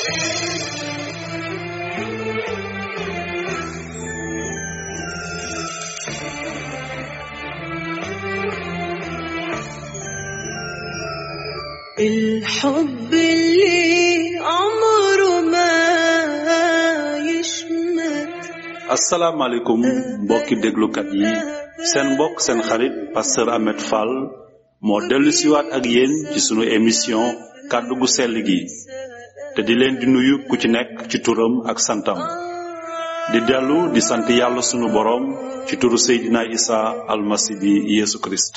الحب اللي عمره ما يشمت. asalaamaaleykum mbokki déglukat yi seen mbokk seen xarit pasteur Ahmed Fall moo dellu siwaat ak yéen ci sunu émission kàddu gu sell gi te di leen di nuyu ku ci nekk ci turam ak santam di dellu di sant yàlla sunu boroom ci turu Seydina Isa almasi bi Yesu Christ.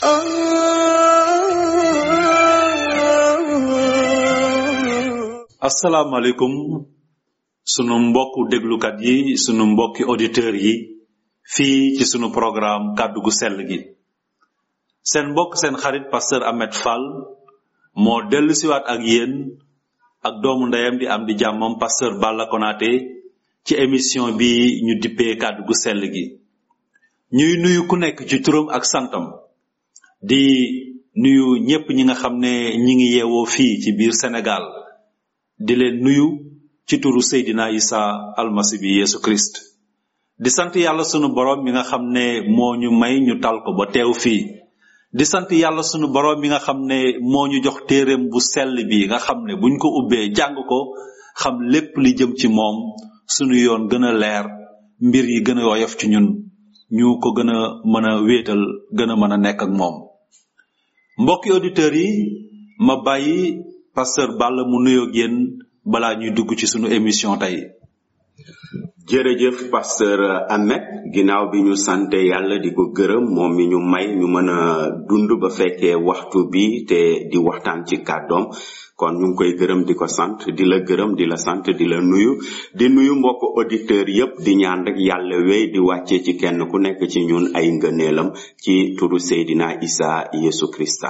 asalaamaaleykum sunu mbokku déglukat yi sunu mbokki auditeurs yi fii ci sunu programme kàddu gu sell gi seen mbokk seen xarit pasteur Ahmed Fall moo dellu siwaat ak yéen ak doomu ndeyam di am di jàmmam pasteur Balla Konaté ci émission bi ñu dippee kàddu gu sell gi ñuy nuyu ku nekk ci turam ak santam di nuyu ñépp ñi nga xam ne ñi ngi yeewoo fii ci biir Sénégal di leen nuyu ci turu Seydina Isa almasi bi Yesu Christ di sant yàlla sunu borom mi nga xam ne moo ñu may ñu tal ko ba teew fii di sant yàlla sunu borom mi nga xam ne moo ñu jox téereem bu sell bi nga xam ne buñ ko ubbee jàng ko xam lépp li jëm ci moom sunu yoon gën a leer mbir yi gën a woyof ci ñun ñu ko gën a mën a wéetal gën a mën a nekk ak moom mbokki auditeurs yi ma bàyyi pasteur Balla mu nuyoo ak yéen balaa ñuy dugg ci sunu émission tey. jërëjëf pasteur Ahmed ginnaaw bi ñu sante yàlla di ko gërëm moom mi ñu may ñu mën a dund ba fekkee waxtu bi te di waxtaan ci kàddoom kon ñu ngi koy gërëm di ko sant di la gërëm di la sant di la nuyu mbokk auditeurs yépp di ñaan rek yàlla wéy di wàccee ci kenn ku nekk ci ñun ay ngëneelam ci turu Seydina Isa Yesu Christa.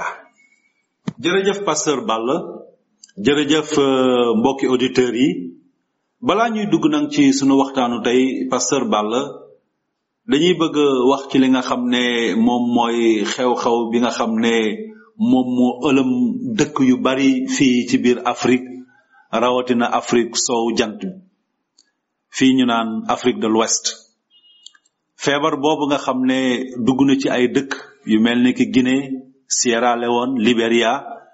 jërëjëf pasteur Balla jërëjëf mbokki auditeurs yi balaa ñuy dugg nag ci sunu waxtaanu tey pasteur Balla dañuy bëgg wax ci li nga xam ne moom mooy xew-xew bi nga xam ne moom moo ëlëm dëkk yu bari fii ci biir Afrique rawatina Afrique soowu jant fii ñu naan Afrique de l'Ouest feebar boobu nga xam ne dugg na ci ay dëkk yu mel ni ki Guinée Sierra Leone Libéria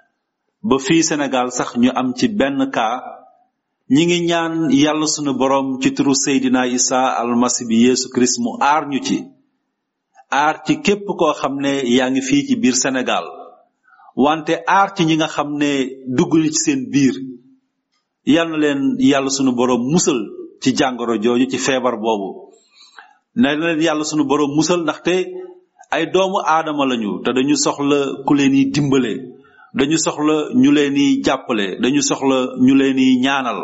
ba fii Sénégal sax ñu am ci benn cas ñi ngi ñaan yàlla sunu borom ci turu Seydina Isa almasi bi Yesu Christ mu aar ñu ci aar ci képp koo xam ne yaa ngi fii ci biir Sénégal wante aar ci ñi nga xam ne dugg na ci seen biir yal na leen yàlla sunu borom musal ci jàngoro jooju ci feebar boobu na leen yàlla sunu borom musal ndaxte ay doomu aadama lañu te dañu soxla ku leen yi dimbale dañu soxla ñu leen di jàppale dañu soxla ñu leen di ñaanal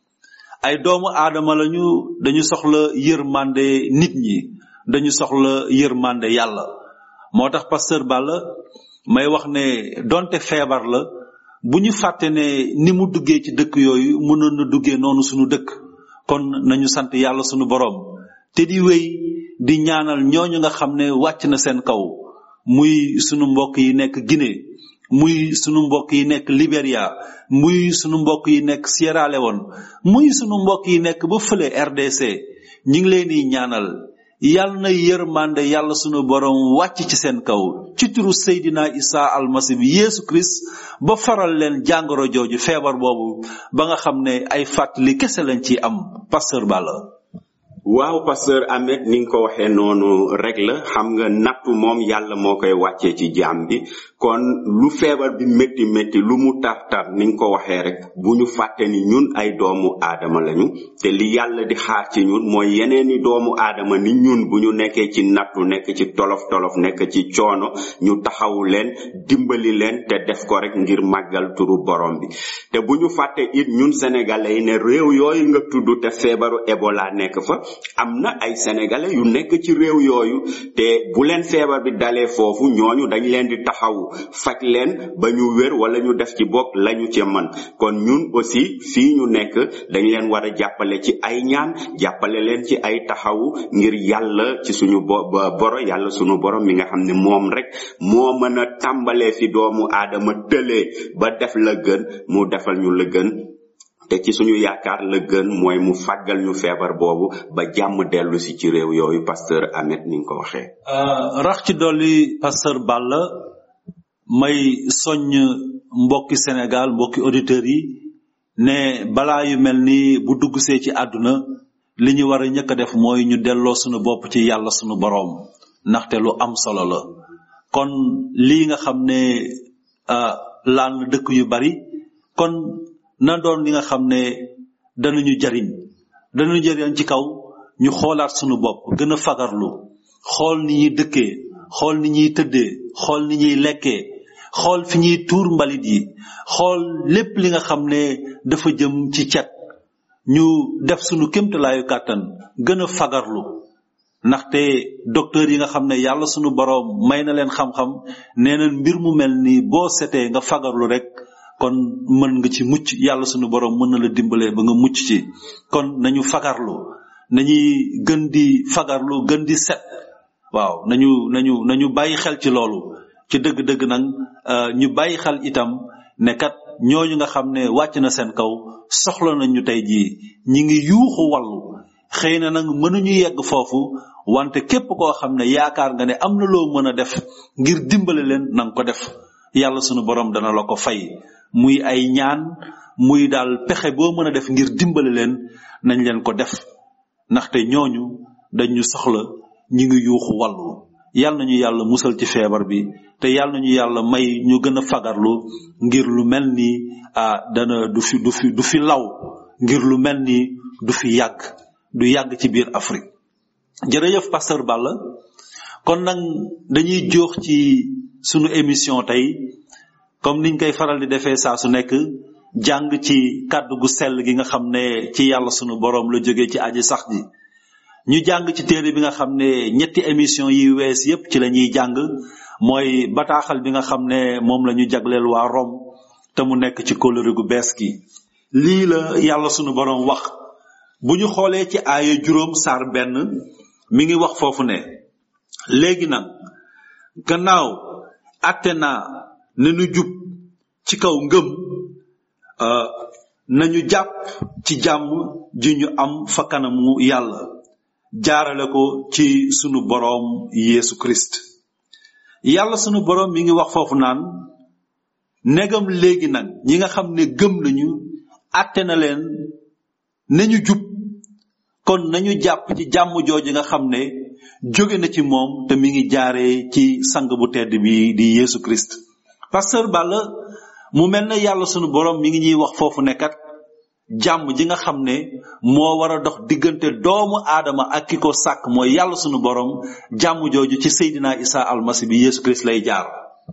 ay doomu aadama lañu dañu soxla yërmande nit ñi dañu soxla yërmande yàlla moo tax pasteur Balla may wax ne donte feebar la bu ñu fàtte ne ni mu duggee ci dëkk yooyu mënoon na duggee noonu sunu dëkk kon nañu sant yàlla sunu borom te di wéy di ñaanal ñooñu nga xam ne wàcc na seen kaw muy sunu mbokk yi nekk Guinée muy sunu mbokk yi nekk Libéria muy sunu mbokk yi nekk Sierra Leone muy sunu mbokk yi nekk ba fële RDC ñi ngi leen di ñaanal yàlla na yërmande yàlla sunu borom wàcc ci seen kaw ci turu Seydina Isa almasi bi Yesu Christ ba faral leen jàngoro jooju feebar boobu ba nga xam ne ay fàttali kese lañ ci am pasteur Balla. waaw pasteur Ahmed ni nga ko waxee noonu rek la xam nga nattu moom yàlla moo koy wàccee ci jaam bi kon lu feebar bi métti lu mu tar ni nga ko waxee rek bu ñu fàtte ni ñun ay doomu aadama lañu te li yàlla di xaar ci ñun mooy yeneeni doomu aadama ni ñun bu ñu nekkee ci nattu nekk ci tolof nekk ci coono ñu taxawu leen dimbali leen te def ko rek ngir màggal turu borom bi te bu ñu fàtte it ñun sénégalais yi ne réew yooyu nga tudd te feebaru Ebola nekk fa am na ay sénégalais yu nekk ci réew yooyu te bu leen feebar bi dalee foofu ñooñu dañ leen di taxawu faj leen ba ñu wér wala ñu def ci bokk lañu ci mën kon ñun aussi fii ñu nekk dañ leen war a jàppale ci ay ñaan jàppale leen ci ay taxawu ngir yàlla ci suñu yàlla suñu borom mi nga xam ne moom rek moo mën a tàmbalee fi doomu aadama tëlee ba def la gën mu defal ñu la gën te ci suñu yaakaar la gën mooy mu fàggal ñu feebar boobu ba jàmm dellu si ci réew yooyu pasteur Ahmed ni nga ko waxee. rax ci dolli pasteur Balla may soññ mbokki Sénégal mbokki auditeurs yi ne balaa yu mel ni bu dugg see ci àdduna li ñu war a ñëkk a def mooy ñu delloo suñu bopp ci yàlla suñu boroom ndaxte lu am solo la. kon lii nga xam ne laal na dëkk yu bari kon na doon li nga xam ne danañu jariñ ci kaw ñu xoolaat suñu bopp gën a fagarlu xool ni ñuy dëkkee xool ni ñuy tëddee xool ni ñuy lekkee xool fi ñuy tuur mbalit yi xool lépp li nga xam ne dafa jëm ci cet ñu def suñu kémtalaayu kàttan gën a fagarlu ndaxte docteur yi nga xam ne yàlla suñu boroom may na leen xam-xam nee na mbir mu mel ni boo setee nga fagarlu rek kon mën nga ci mucc yàlla suñu boroom mën na la dimbalee ba nga mucc ci kon nañu fagarlu nañuy gën di fagarlu gën di set waaw nañu bàyyi xel ci loolu ci dëgg-dëgg nag ñu bàyyi xel itam ne kat ñooñu nga xam ne wàcc na seen kaw soxla nañu tey jii ñi ngi yuuxu wallu xëy na nag mënuñu yegg foofu wante képp koo xam ne yaakaar nga ne am na loo mën a def ngir dimbale leen nanga ko def yàlla sunu borom dana la ko fay muy ay ñaan muy daal pexe boo mën a def ngir dimbale leen nañ leen ko def ndaxte ñooñu dañu soxla ñi ngi yuuxu wallu yàlla nañu yàlla musal ci feebar bi te yàlla nañu yàlla may ñu gën a fagarlu ngir lu mel ni dana du fi law ngir lu mel ni du fi yàgg ci biir Afrique. jërëjëf pasteur Balla kon nag dañuy jox ci sunu émission tey comme niñ koy faral di defee saa su nekk jàng ci kàddu gu sell gi nga xam ne ci yàlla sunu boroom la jógee ci aji sax ji ñu jàng ci téere bi nga xam ne ñetti émission yi wees yépp ci la ñuy jàng mooy bataaxal bi nga xam ne moom la ñu jagleel waa Rome te mu nekk ci kóllëre gu bees gi lii la yàlla sunu boroom wax bu ñu xoolee ci aaya 1 saar 1 mi ngi wax foofu ne léegi nag gannaaw àtte naa ne nu jub ci kaw ngëm nañu jàpp ci jàmm ji ñu am fa kanamu yàlla jaarale ko ci sunu boroom Yeesu Christ yàlla sunu boroom mi ngi wax foofu naan negam léegi nag ñi nga xam ne gëm nañu àtte na leen nañu jub kon nañu jàpp ci jàmm jooju nga xam ne jóge na ci moom te mi ngi jaaree ci sang bu tedd bi di Yeesu Christ pasteur Balla mu mel na yàlla sunu boroom mi ngi ñuy wax foofu ne kat jàmm ji nga xam ne moo war a dox diggante doomu aadama ak ki ko sàkk mooy yàlla sunu boroom jàmm jooju ci Seydina Isa almasi bi Yeesu Christ lay jaar.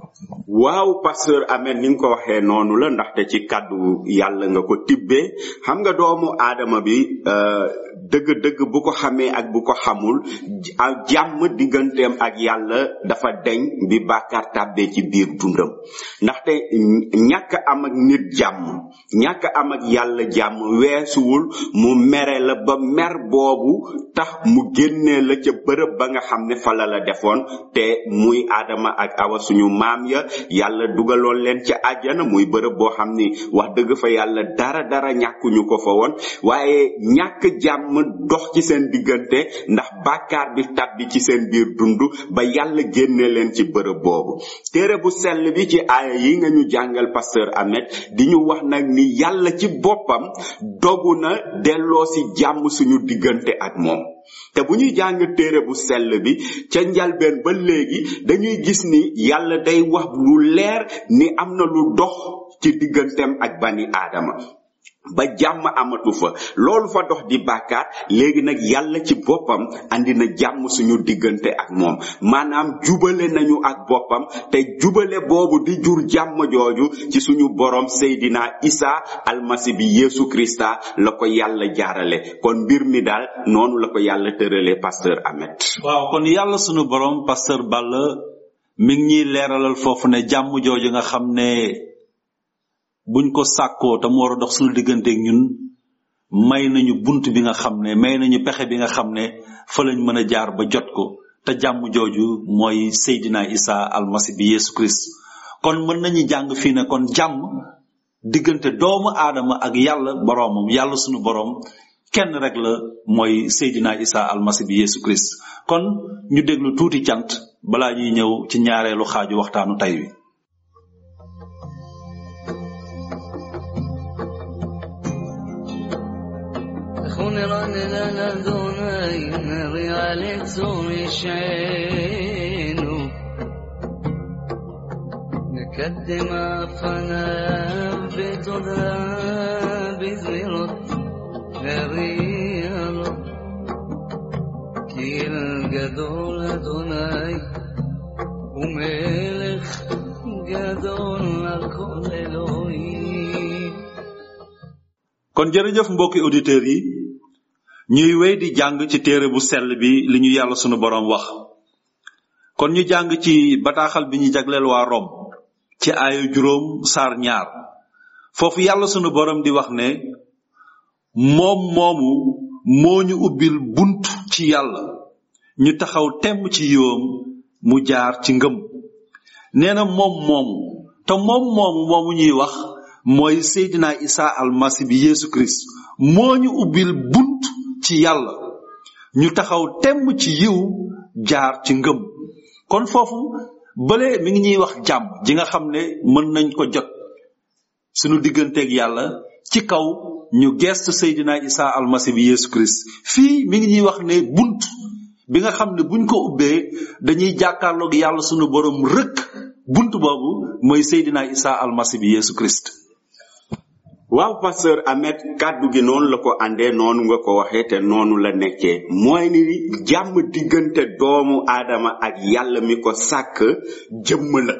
waaw pasteur Ahmed ni nga ko waxee noonu la ndaxte ci kàddu yàlla nga ko tibbee xam nga doomu aadama bi dëgg-dëgg bu ko xamee ak bu ko xamul jàmm digganteem ak yàlla dafa deñ bi bàkkaar tàbbee ci biir dundam ndaxte ñàkk am ak nit jàmm ñàkk am ak yàlla jàmm weesuwul mu mere la ba mer boobu tax mu génnee la ca bërëb ba nga xam ne fa la defoon te muy aadama ak awa suñu maam ya yàlla dugaloon leen ca àjjana muy bërëb boo xam ni wax dëgg fa yàlla dara ñàkkuñu ko fa woon waaye ñàkk jàmm dox ci seen diggante ndax bàkkaar bi tàbbi ci seen biir dund ba yàlla génne leen ci bërëb boobu téere bu sell bi ci aaya yi nga ñu jàngal pasteur Ahmed di ñu wax nag ni yàlla ci boppam dogu na delloo si jàmm suñu diggante ak moom te bu ñuy jàng téere bu sell bi ca njalbeen ba léegi dañuy gis ni yàlla day wax lu leer ni am na lu dox ci digganteem ak bani aadama ba jàmm amatu fa loolu fa dox di bàkkaar léegi nag yàlla ci boppam andi na jàmm suñu diggante ak moom maanaam jubale nañu ak boppam te jubale boobu di jur jàmm jooju ci suñu borom Seydina Isa almasi bi Yeesu Krista la ko yàlla jaarale kon mbir mi daal noonu la ko yàlla tërale pasteur Ahmed. waaw kon yàlla suñu borom pasteur Balla mi ngi ñuy leeralal foofu ne jàmm jooju nga xam ne buñ ko sàkkoo te mu war a dox suñu digganteeg ñun may nañu bunt bi nga xam ne may nañu pexe bi nga xam ne fa lañ mën a jaar ba jot ko te jàmm jooju mooy Seydina Isa almasi bi Yeesu Christ kon mën nañu jàng fii ne kon jàmm diggante doomu aadama ak yàlla boroomam yàlla sunu boroom kenn rek la mooy Seydina Isa almasi bi Yesu Christ. kon ñu déglu tuuti cant balaa ñuy ñëw ci ñaareelu xaaju waxtaanu tey wi. نقدم عفنا بتدرى بزيرت هريال كيل جدول دوناي وملك جدول لكل إلهي. kon jërëjëf mbokki auditeurs yi ñuy wéy di jàng ci téere bu sell bi li ñu yàlla sunu boroom wax. kon ñu jàng ci bataaxal bi ñu jagleel waa Rome ci aayu 5 saar 2 foofu yàlla sunu boroom di wax ne moom moomu moo ñu ubbil bunt ci yàlla ñu taxaw temm ci yoom mu jaar ci ngëm. nee na moom moomu te moom moomu ñuy wax mooy Seydina Isa almasi bi Yesu Christ moo ñu ubbil bunt ci yàlla ñu taxaw temm ci yiw jaar ci ngëm. kon foofu bële mi ngi ñuy wax jàmm ji nga xam ne mën nañ ko jot sunu digganteeg yàlla ci kaw ñu gestu Seydina Isa almasi bi Yesu Christ. fii mi ngi ñuy wax ne bunt bi nga xam ne buñ ko ubbee dañuy jàkkaarloog yàlla sunu borom rëkk bunt boobu mooy Seydina Isa almasi bi Yesu Christ. waaw pasteur Ahmed kàddu gi noonu la ko àndee noonu nga ko waxee te noonu la nekkee mooy ni jàmm diggante doomu aadama ak yàlla mi ko sàkk jëmm la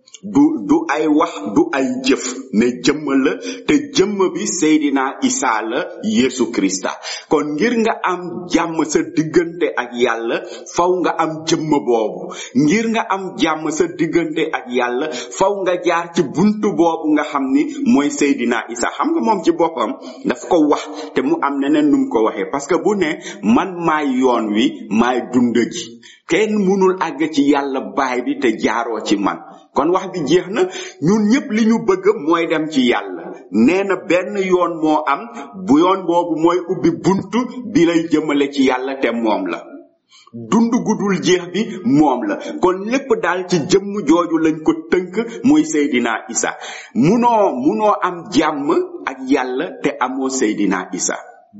du ay wax du ay jëf ne jëmm la te jëmm bi Seydina Isa la Yesu Krista. kon ngir nga am jàmm sa diggante ak yàlla faw nga am jëmm boobu ngir nga am jàmm sa diggante ak yàlla faw nga jaar ci buntu boobu nga xam ni mooy Seydina Isa. xam nga moom ci boppam daf ko wax te mu am neneen num ko waxee parce que bu ne man maay yoon wi maay dund gi kenn mënul àgg ci yàlla baay bi te jaaroo ci man. kon wax bi jeex na ñun ñëpp li ñu bëgg mooy dem ci yàlla nee na benn yoon moo am bu yoon boobu mooy ubbi buntu bi lay jëmale ci yàlla te moom la dund gudul jeex bi moom la. kon lépp daal ci jëmm jooju lañ ko tënk muy Seydina Isa. munoo am jàmm ak yàlla te amoo Seydina Isa.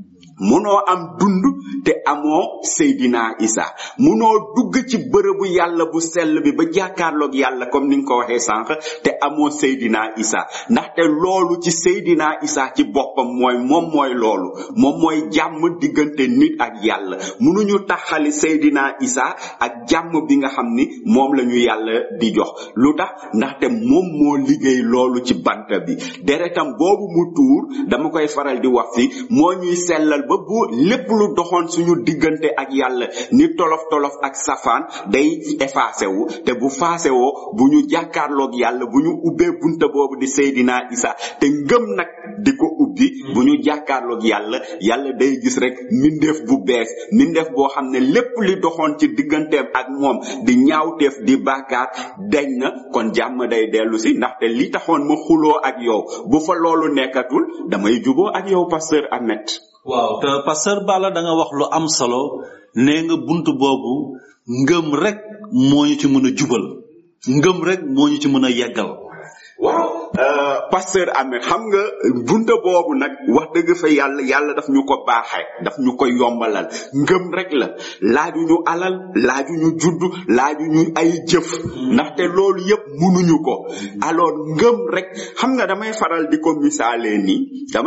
munoo am dund te amoo Seydina Isa. munoo dugg ci bërëbu yàlla bu sell bi ba jàkkaarloog yàlla comme ni nga ko waxee sànq te amoo Seydina Isa. ndaxte loolu ci Seydina Isa ci boppam moom mooy loolu moom mooy jàmm diggante nit ak yàlla. munuñu taxali Seydina Isa ak jàmm bi nga xam ni moom la ñu yàlla di jox. lu tax ndaxte moom moo liggéey loolu ci bant bi deretam boobu mu tuur dama koy faral di wax fi moo ñuy sellal ba bu lépp lu doxoon suñu diggante ak yàlla ni tolof ak safaan day effacé wu te bu faase woo bu ñu jàkkaarloog yàlla bu ñu ubbee bunta boobu di Seydina Isa te ngëm nag di ko ubbi bu ñu jàkkaarloog yàlla day gis rek mindeef bu bees mindeef boo xam ne lépp li doxoon ci digganteem ak moom di ñaawteef di bàkkaar deñ na. kon jàmm day dellu si ndaxte li taxoon ma xuloo ak yow bu fa loolu nekkatul damay juboo ak yow pasteur Ahmed. waaw te pasteur Balla da nga wax lu am solo nee nga buntu boobu ngëm rek moo ñu ci mën a jubal ngëm rek moo ñu ci mën a yeggal. waaw pasteur Ahmed xam nga bunta boobu nag wax dëgg fa yàlla daf ñu ko baaxee daf ñu ko yombalal ngëm rek la laaju ñu alal laaju ñu judd laaju ñu ay jëf ndaxte loolu yëpp munuñu ko. alors ngëm rek xam nga damay faral di ko misaalee ni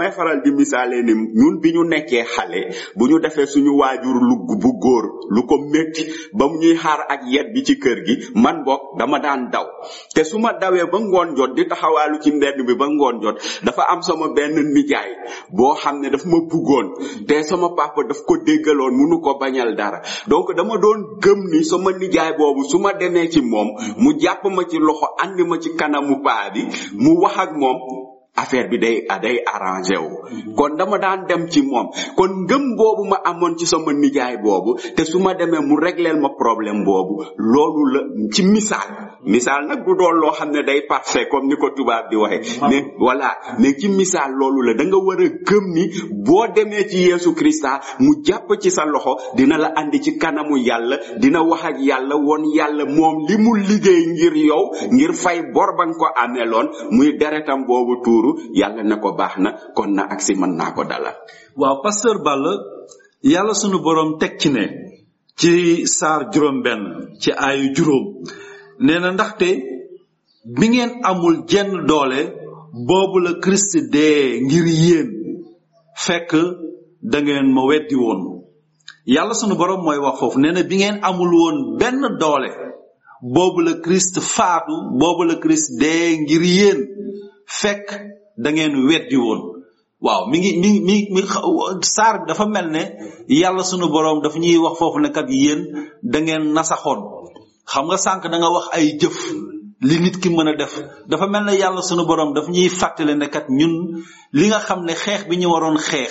ñun bi ñu nekkee xale bu ñu defee suñu waajur bu góor lu ko métti ba mu ñuy xaar ak yet bi ci kër gi man bokk dama daan daw te su ma dawee ba ngoon jot di taxawaalu ci mbedd bi ba ngoon jot dafa am sama benn nijaay boo xam ne daf ma buggoon te sama papa daf ko déggaloon munu ko bañal dara donc dama doon gëm ni sama nijaay boobu su ma demee ci moom mu jàpp ma ci loxo andi ma ci kanamu paa bi mu wax ak moom affaire bi day arrangé wu. kon dama daan dem ci moom kon ngëm boobu ma amoon ci sama nijaay boobu te su ma demee mu régleel ma problème boobu loolu la ci misaal misaal nag du doon loo xam ne day parfait comme ni ko tubaab di waxe mais voilà mais ci misaal loolu la da nga war a gëm ni boo demee ci Yeesu Krista mu jàpp ci sa loxo dina la andi ci kanamu yàlla dina wax ak yàlla woon yàlla moom li mu liggéey ngir yow ngir fay bor ba nga ko ameloon muy deretam boobu tuuru yàlla ne ko baax na kon na agsi mën naa ko dalal. waaw pasteur Balla yàlla sunu borom teg ci ne ci saar juróom benn ci aayu juróom nee na ndaxte bi ngeen amul jenn doole boobu la Christ dee ngir yéen fekk da ngeen ma weddi woon. yàlla sunu borom mooy wax foofu nee na bi ngeen amul woon benn doole boobu la Christ faatu boobu la Christ dee ngir yéen fekk da ngeen weddi woon. waaw mi ngi saar bi dafa mel ne yàlla sunu borom dafa ñuy wax foofu ne kat yéen da ngeen nasaxoon. xam nga sànq da nga wax ay jëf li nit ki mën a def dafa mel ne yàlla sunu borom daf ñuy fàttale ne kat ñun li nga xam ne xeex bi ñu waroon xeex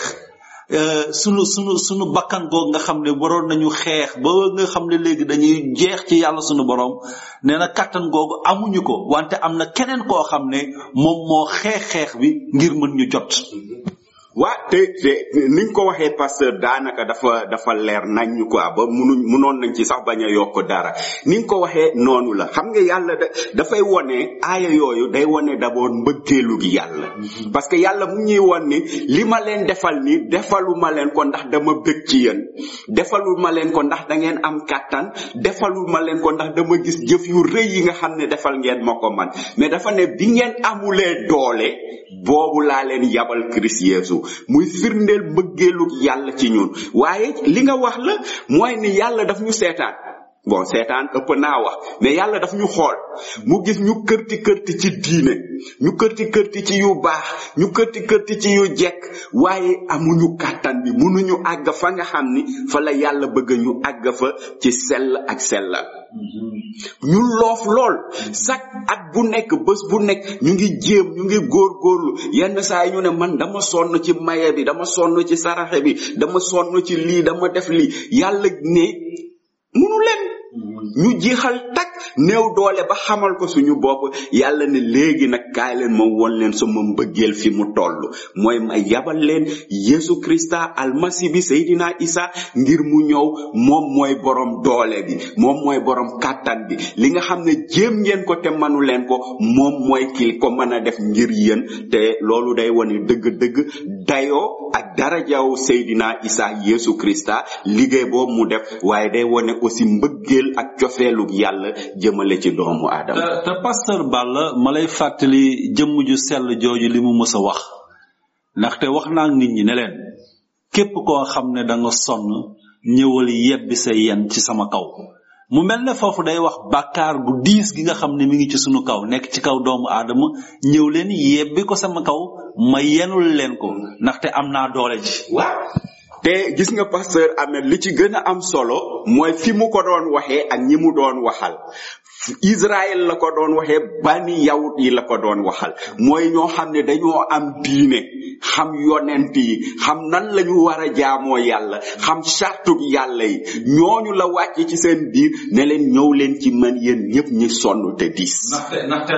sunu bakkan goog nga xam ne waroon nañu xeex ba nga xam ne léegi dañuy jeex ci yàlla sunu borom nee na kattan googu amuñu ko wante am na keneen koo xam ne moom moo xeex bi ngir mën ñu jot. waa te niñ ko waxee pasteur daanaka dafa leer nañ ñu quoi ba munoon nañ ci sax bañ a yokk dara niñ ko waxee noonu la xam nga yàlla dafay wone aaya yooyu day wone d'abord mbëggeelu gi yàlla parce que yàlla mu ñuy won ni li ma leen defal ni defaluma leen ko ndax dama bëgg ci yéen defaluma leen ko ndax da ngeen am kàttan defaluma leen ko ndax dama gis jëf yu rëy yi nga xam ne defal ngeen ma ko man mais dafa ne bi ngeen amulee doole boobu laa leen yabal Christ Yeesu muy firndeel mbëggeelu yàlla ci ñun waaye li nga wax la mooy ni yàlla daf ñu seetaan bon seetaan ëpp naa wax mais yàlla daf ñu xool mu gis ñu kërti ci diine ñu kërti ci yu baax ñu kërti ci yu jekk waaye amuñu kàttan bi mënuñu àgg fa nga xam ni fa la yàlla bëgg ñu àgg fa ci sell ak sellal ñu loof lool chaque at bu nekk bés bu nekk ñu ngi jéem ñu ngi góorgóorlu yenn saa yi ñu ne man dama sonn ci maye bi dama sonn ci saraxe bi dama sonn ci lii dama def lii yàlla ne munu leen ñu jeexal tak néew doole ba xamal ko suñu bopp yàlla ne léegi nag kaay leen ma won leen sama mbëggeel fi mu toll mooy ma yabal leen Yesu Krista almasi bi Seydina Isa ngir mu ñëw moom mooy borom doole bi moom mooy borom kàttan bi li nga xam ne jéem ngeen ko te manu leen ko moom mooy ki ko mën a def ngir yéen te loolu day wone dëgg-dëgg dayoo ak darajaw Seydina Isa Yesu Krista liggéey boobu mu def waaye day wone aussi mbëggeel ak cofeelu yàlla jëmale ci doomu aadama. te pasteur Balla ma lay fàttali jëmm ju sell jooju li mu mës a wax ndaxte wax naa nit ñi ne leen képp koo xam ne da nga sonn ñëwal yebbi sa yen ci sama kaw mu mel ne foofu day wax bàkkaar gu diis gi nga xam ne mi ngi ci sunu kaw nekk ci kaw doomu aadama ñëw leen yebbi ko sama kaw ma yenul leen ko ndaxte am naa doole ji. waaw te gis nga pasteur Ahmed li ci gën a am solo mooy fi mu ko doon waxee ak ñi mu doon waxal Israël la ko doon waxee bani yawut yi la ko doon waxal mooy ñoo xam ne dañoo am diine xam yonent yi xam nan lañu war a jaamoo yàlla xam sartug yàlla yi ñooñu la wàcc ci seen biir ne leen ñëw leen ci man yéen ñëpp ñi sonn te diis ndaxte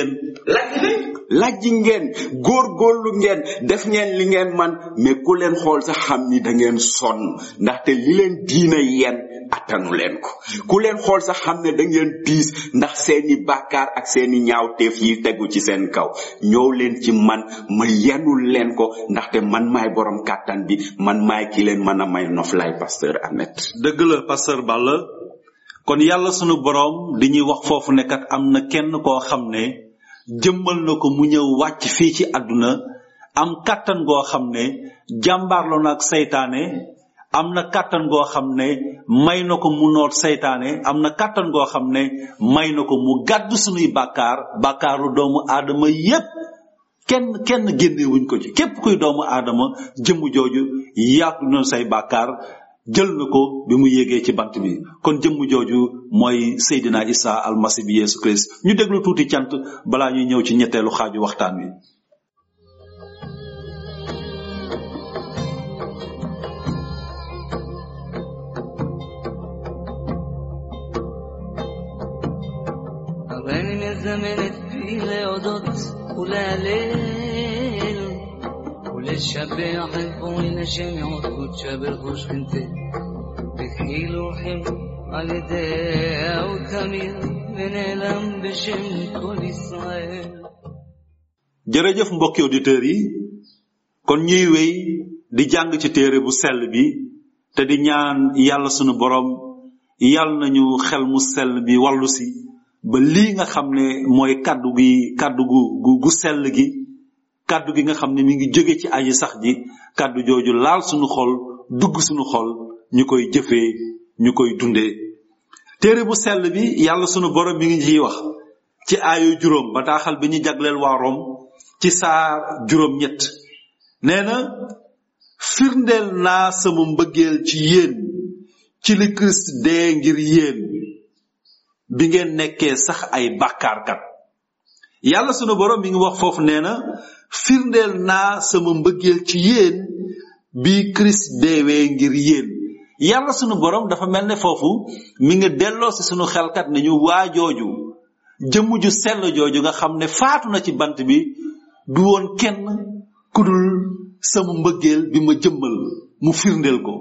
lajji ngeen góorgóorlu ngeen def ngeen li ngeen man mais ku leen xool sax xam ni da ngeen sonn ndaxte li leen diina yen attanu leen ko ku leen xool sax xam ne da ngeen diis ndax seeni bàkkaar ak seeni ñaawteef yi tegu ci seen kaw ñëw leen ci man ma yenul leen ko ndaxte man maay borom kàttan bi man maay ki leen mën a may noflaay pasteur Ahmed. dëgg la pasteur Balla kon yàlla sunu borom di ñuy wax foofu ne kat am na kenn koo xam ne jëmmal na ko mu ñëw wàcc fii ci àdduna am kàttan goo xam ne jàmbaarloo na ak seytaane am na kàttan goo xam ne may na ko mu noot seytaane am na kàttan goo xam ne may na ko mu gàddu sunuy bàkkaaru doomu aadama yépp kenn génnewuñ ko ci képp kuy doomu aadama jëmm jooju yàgg na say bàkkaar jël na ko bi mu yéegee ci bant bi kon jëmm jooju mooy Seydina Isa almasi bi Yesu Christ ñu déglu tuuti cant balaa ñuy ñëw ci ñetteelu xaaju waxtaan wi. הזמנת בי להודות ולהלל ולשבח את בורא לשם יעוד קודשה ברכו שכינתה בחילוחים על ידיה ותמיר ונעלם בשם כל ישראל. jërëjëf mbokki auditeurs yi kon ñuy wéy di jàng ci téere bu sell bi te di ñaan yàlla sunu borom yàlla nañu xel mu sell bi wallu si ba lii nga xam ne mooy kaddu gu sell gi kaddu gi nga xam ne mi ngi jóge ci aji sax ji kaddu jooju laal sunu xol dugg sunu xol ñu koy jëfee ñu koy dundee. téere bu sell bi yàlla sunu borom mi ngi ciy wax ci aayu juróom bataaxal bi ñu jagleel waa Rom ci saar juróom ñett nee na firndeel naa sama mbëggeel ci yéen ci li Christ dee ngir yéen bi ngeen nekkee sax ay bàkkaarkat. yàlla sunu borom mi ngi wax foofu nee na firndeel naa sama mbëggeel ci yéen bi Christ deewee ngir yéen. yàlla sunu borom dafa mel ne foofu mi ngi delloo si sunu xelkat ne ñu waajooju jëmm ju sell jooju nga xam ne faatu na ci bant bi du woon kenn ku dul sama mbëggeel bi ma jëmmal mu firndeel ko.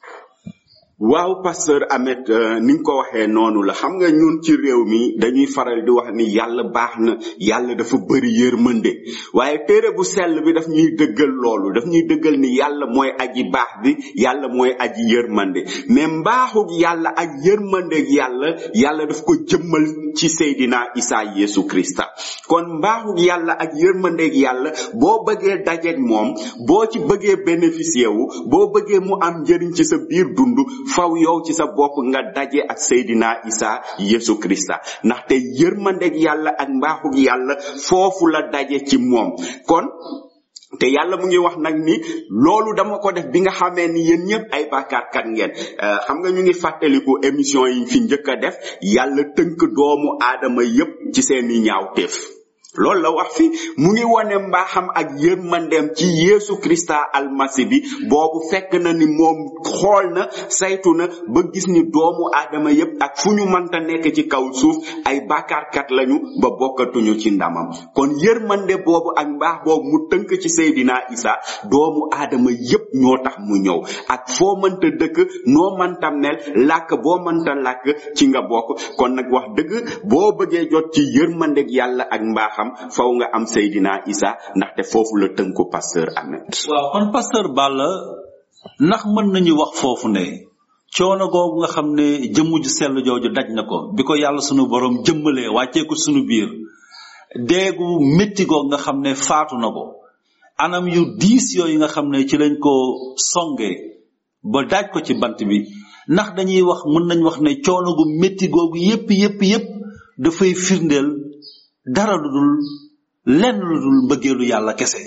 waaw pasteur Ahmed ni nga ko waxee noonu la xam nga ñun ci réew mi dañuy faral di wax ni yàlla baax na yàlla dafa bëri yërmande waaye téere bu sell bi daf ñuy dëggal loolu daf ñuy dëggal ni yàlla mooy aji baax bi yàlla mooy aji yërmande mais mbaaxug yàlla ak yërmandeeg yàlla daf ko jëmmal ci Seydina Isa Yesu Krista kon mbaaxug yàlla ak yërmandeeg yàlla boo bëggee dajeeg moom boo ci bëggee bénéficier wu boo bëggee mu am njëriñ ci sa biir dund faw yow ci sa bopp nga daje ak Seydina Isa Yesu Krista ndaxte yërmandeg yàlla ak mbaaxug yàlla foofu la daje ci moom kon te yàlla mu ngi wax nag ni loolu dama ko def bi nga xamee ni yéen ñëpp ay bàkkaarkat ngeen xam nga ñu ngi fàttaliku émission yi fi njëkk a def yàlla tënk doomu aadama yépp ci seeni ñaawteef loolu la wax fi mu ngi wone mbaaxam ak yërmandeem ci Yesu Krista almasi bi boobu fekk na ni moom xool na saytu na ba gis ni doomu aadama yépp ak fu ñu mënta nekk ci kaw suuf ay bàkkaarkat lañu ba bokkatuñu ci ndamam kon yërmande boobu ak mbaax boobu mu tënk ci Seydina Isa doomu aadama yépp ñoo tax mu ñëw ak foo mënta dëkk noo mënta mel làkk boo mënta làkk ci nga bokk kon nag wax dëgg boo bëggee jot ci yërmandeg yàlla ak mbaaxam faw nga am Seydina Isa ndaxte foofu la tënku pasteur Ahmed. waaw kon pasteur Balla ndax mën nañu wax foofu ne coono googu nga xam ne jëmm ju sell jooju daj na ko bi ko yàlla sunu borom jëmmalee wàcceeku sunu biir deegu métti googu nga xam ne faatu na ko anam yu diis yooyu nga xam ne ci lañ ko songee ba daaj ko ci bant bi ndax dañuy wax mën nañ wax ne coono gu métti googu yépp dafay firndeel dara lu dul lenn lu dul mbëggeelu yàlla kese.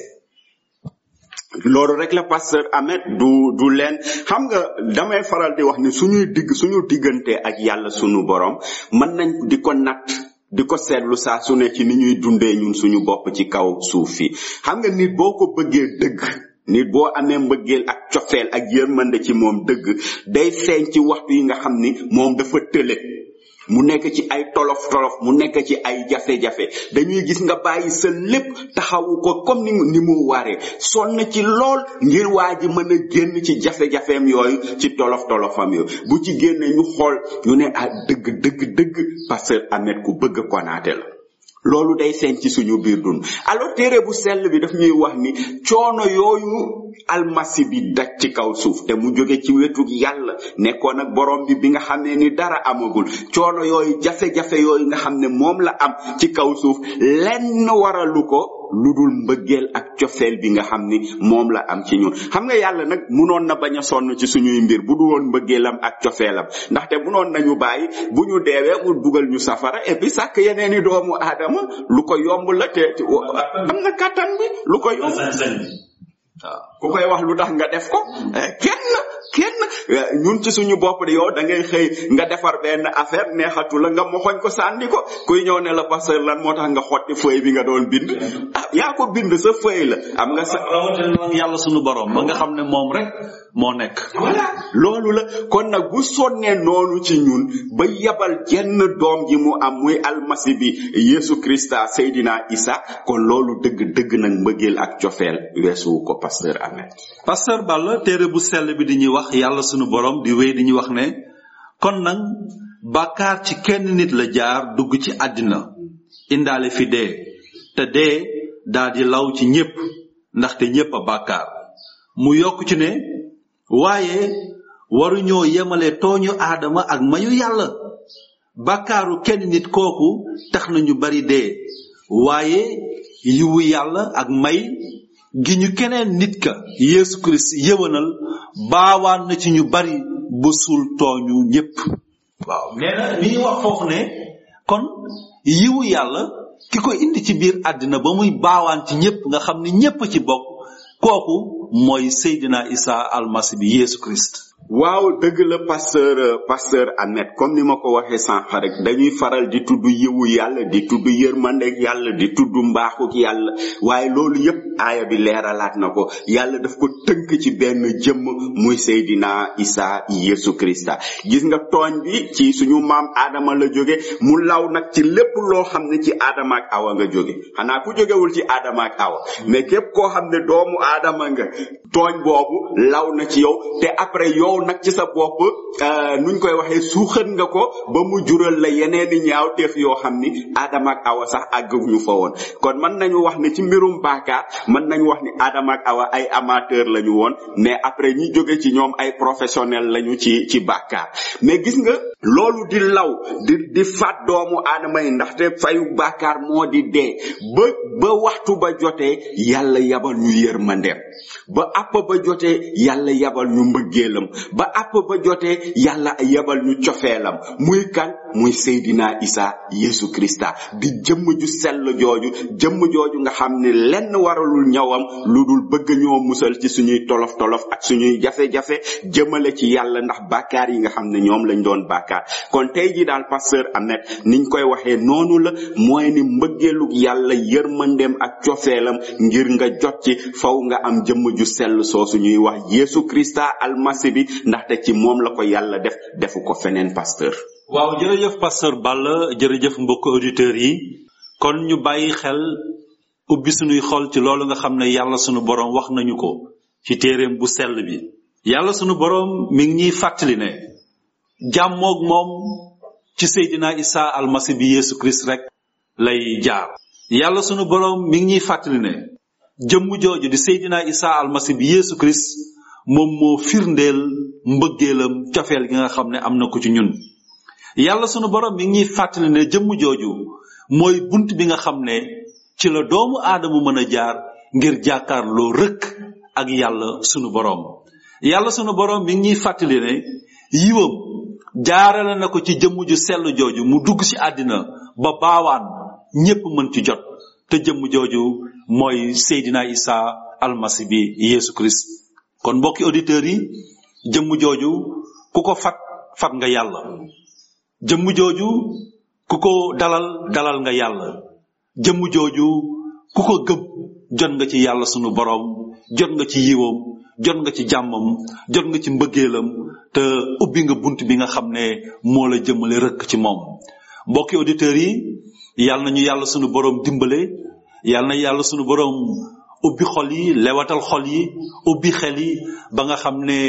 loolu rek la pasteur Ahmed du leen xam nga damay faral di wax ni suñu diggante ak yàlla sunu borom mën nañ di ko natt di ko seetlu saa su ne ci ni ñuy dundee ñun suñu bopp ci kaw suuf fi xam nga nit boo ko bëggee dëgg nit boo amee mbëggeel ak cofeel ak yërmande ci moom dëgg day feeñ ci waxtu yi nga xam ni moom dafa tële mu nekk ci ay tolof mu nekk ci ay jafe-jafe dañuy gis nga bàyyi sa lépp taxawu ko comme ni mu waree sonn ci lool ngir waa ji mën a génn ci jafe-jafeem yooyu ci tolofam yooyu bu ci génne ñu xool ñu ne dëgg pasteur Ahmed ku bëgg Konaté la loolu day feeñ ci suñu biir dund alors téere bu sell bi daf ñuy wax ni coono yooyu almasi bi daj ci kaw suuf te mu jóge ci wetu yàlla nekkoon ak borom bi nga xamee ni dara amagul coono yooyu jafe-jafe yooyu nga xam ne moom la am ci kaw suuf lenn waralu ko lu dul mbëggeel ak cofeel bi nga xam ni moom la am ci ñun xam nga yàlla nag munoon na bañ a sonn ci suñuy mbir bu du woon mbëggeelam ak cofeelam ndaxte munoon nañu bàyyi bu ñu deewee mu dugal ñu safara et puis sàkk yeneeni doomu aadama lu ko yomb la te am na kàttan bi lu ko yomb ku koy wax lu tax nga def ko kenn ñun ci suñu bopp de yow da ngay xëy nga defar benn affaire neexatu la nga moxoñ ko sànni ko kuy ñëw ne la pasteur lan moo tax nga xotti feuille bi nga doon bind yaa ko bind sa feuille la am nga sa rawatina yàlla sunu borom ba nga xam ne moom rek moo nekk. voilà loolu la kon nag bu sonnee noonu ci ñun ba yabal jenn doom ji mu am muy almasi bi Yesu Krista Seydina Isa kon loolu dëgg nag mbëggeel ak cofeel weesu ko pasteur Ahmed. pasteur Balla téere bu sell bi di ñuy wax yàlla sunu borom di wéy di ñuy wax ne kon nag bàkkaar ci kenn nit la jaar dugg ci àddina indaale fi dee te dee daal di law ci ñépp ndaxte ñépp a bàkkaar mu yokk ci ne waaye waruñoo yemale tooñu aadama ak mayu yàlla bàkkaaru kenn nit kooku tax na ñu bari dee waaye yiwu yàlla ak may gi ñu keneen nit ka Yesu Christ yëwanal baawaan na ci ñu bari ba suul tooñu ñépp. waaw nee na mi wax foofu ne kon yiwu yàlla ki ko indi ci biir àddina ba muy baawaan ci ñépp nga xam ne ñépp ci bokk kooku mooy Seydina Isa almasi bi Yesu Christ. waaw dëgg la pasteur Ahmed comme ni ma ko waxee sànq rek dañuy faral di tudd yiwu yàlla di tudd yërmandeeg yàlla di tudd mbaaxuk yàlla waaye loolu yépp aaya bi leeralaat na ko yàlla daf ko tënk ci benn jëmm muy Seydina Isa Yesu Krista gis nga tooñ bi ci suñu maam Adama la jóge mu law nag ci lépp loo xam ne ci Adama ak Awa nga jóge xanaa ku jógewul ci Adama ak Awa mais képp koo xam ne doomu Adama nga tooñ boobu law na ci yow te après yow nag ci sa bopp nuñ koy waxee suuxat nga ko ba mu jural la yeneeni ñaawteef yoo xam ni Adama ak Awa sax àgguñu fa woon kon mën nañu wax ne ci mbirum bàkkaar mën nañu wax ni Adama ak Awa ay amateur lañu woon mais après ñi jóge ci ñoom ay professionnel lañu ci bàkkaar mais gis nga loolu di law di faat doomu aadama yi ndaxte fayu bàkkaar moo di dee ba waxtu ba jotee yàlla yabal ñu yërmandeem ba àpp ba jotee yàlla yabal ñu mbëggeelam ba àpp ba jotee yàlla yabal ñu cofeelam muy kan muy Seydina Isa Yesu Krista di jëmm ju sell jooju nga xam ne lenn waralul ñawam lu dul bëgg ñoo musal ci suñuy tolof-tolof ak suñuy jafe-jafe jëmale ci yàlla ndax bàkkaar yi nga xam ne ñoom lañ doon bàkkaar kon tey ji daal pasteur Ahmed niñ koy waxee noonu la mooy ni mbëggeelug yàlla yërmandeem ak cofeelam ngir nga jot ci faw nga am jëmm ju sell soosu ñuy wax Yesu Krista almasi bi ndaxte ci moom la ko yàlla defu ko feneen pasteur. waaw jërëjëf pasteur Balla jërëjëf mbokk auditeurs yi kon ñu bàyyi xel ubbi suñuy xol ci loolu nga xam ne yàlla sunu borom wax nañu ko ci téereem bu sell bi yàlla sunu borom mi ngi ñuy fàttali ne jàmmoog moom ci Seydina Isa almasi bi Yesu Christ rek lay jaar yàlla sunu borom mi ngi ñuy fàttali ne jëmm jooju di Seydina Isa almasi bi Yesu Christ moom moo firndeel mbëggeelam cofeel gi nga xam ne am na ko ci ñun yàlla sunu borom mi ngi ñuy fàttali ne jëmm jooju mooy bunt bi nga xam ne ci la doomu aadama mën a jaar ngir jàkkaarloo rëkk ak yàlla sunu borom yàlla sunu borom mi ngi ñuy fàttali ne yiwam jaarale na ko ci jëmm ju sell jooju mu dugg ci àddina ba baawaan ñépp mën ci jot te jëmm jooju mooy Seydina Isa almasi bi Yesu Christ kon mbokki auditeurs yi jëmm jooju ku ko fat nga yàlla jëmm jooju ku ko dalal nga yàlla jëmm jooju ku ko gëm jot nga ci yàlla sunu borom jot nga ci yiwam jot nga ci jàmmam jot nga ci mbëggeelam te ubbi nga bunt bi nga xam ne moo la jëmale rëkk ci moom mbokki auditeurs yi yàlla nañu yàlla sunu borom dimbale yàlla na yàlla sunu borom ubbi xol yi lewatal xol yi ubbi xel yi ba nga xam ne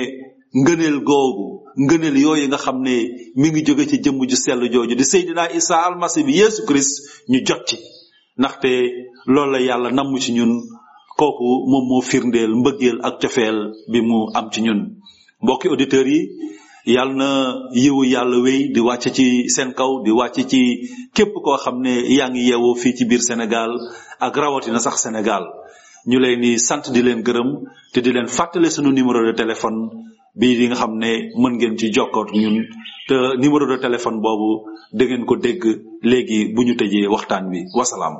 ngëneel yooyu nga xam ne mi ngi jóge ci jëmm ju sell jooju di Seydina Isa almasi bi Yesu Christ ñu jot ci ndaxte loolu la yàlla namm ci ñun kooku moom moo firndeel mbëggeel ak cofeel bi mu am ci ñun mbokki auditeurs yi yàlla na yiwu yàlla wéy di wàcc ci seen kaw di wàcc ci képp koo xam ne yaa ngi yeewoo fii ci biir Sénégal ak rawatina sax Sénégal ñu leen di sant di leen gërëm te di leen fàttale sunu numéro de téléphone bii di nga xam ne mën ngeen ci jokkoot ñun te numéro de téléphone boobu da ngeen ko dégg léegi bu ñu tëjee waxtaan wi wasalaam.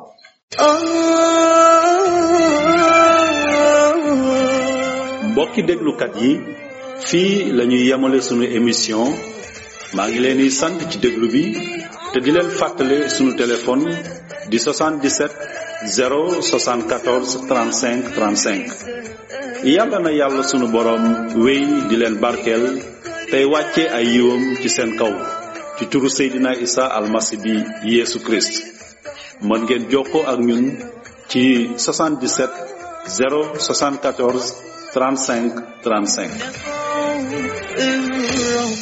mbokki déglukat yi fii la ñuy yemale sunu émission maa ngi leen di sant ci déglu bi te di leen fàttale sunu téléphone di 77 074 35 35 yàlla na yàlla sunu boroom wéy di leen barkeel tey wàcce ay yiwam ci seen kaw ci turu Seydina Isa almasi bi Yeesu Christ mën ngeen jokkoo ak ñun ci 77 074 35 35